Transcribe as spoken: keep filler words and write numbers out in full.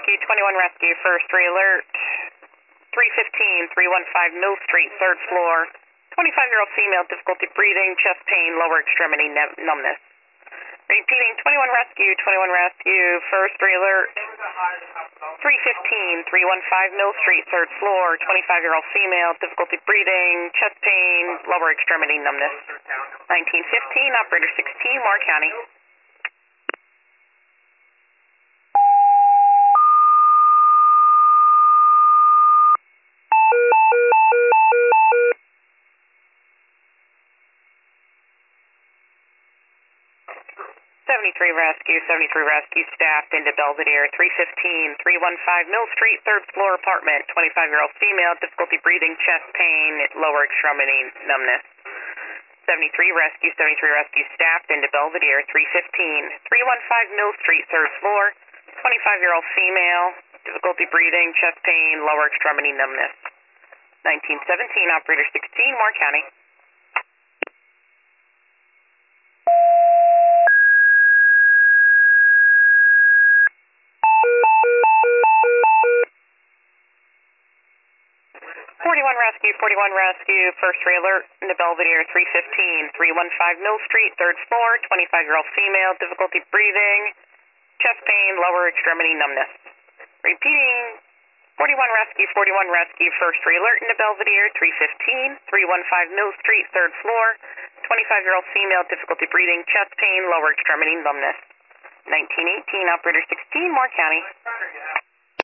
Rescue, twenty-one Rescue, first re-alert. three fifteen, three fifteen Mill Street, third floor. twenty-five-year-old female, difficulty breathing, chest pain, lower extremity numbness. Repeating, twenty-one Rescue, twenty-one Rescue, first re-alert. three fifteen, three fifteen Mill Street, third floor. twenty-five-year-old female, difficulty breathing, chest pain, lower extremity numbness. nineteen fifteen, operator sixteen, Moore County. seventy-three Rescue, seventy-three Rescue, staffed into Belvedere, three fifteen, three fifteen Mill Street, third floor apartment, twenty-five-year-old female, difficulty breathing, chest pain, lower extremity numbness. seventy-three Rescue, seventy-three Rescue, staffed into Belvedere, three fifteen, three fifteen Mill Street, third floor, twenty-five-year-old female, difficulty breathing, chest pain, lower extremity numbness. nineteen seventeen, operator sixteen, Moore County. forty-one Rescue, forty-one Rescue, first re-alert into Belvedere, three fifteen, three fifteen Mill Street, third floor, twenty-five-year-old female, difficulty breathing, chest pain, lower extremity numbness. Repeating, forty-one Rescue, forty-one Rescue, first re-alert into Belvedere, three fifteen, three fifteen Mill Street, third floor, twenty-five-year-old female, difficulty breathing, chest pain, lower extremity numbness. nineteen eighteen, operator sixteen, Moore County.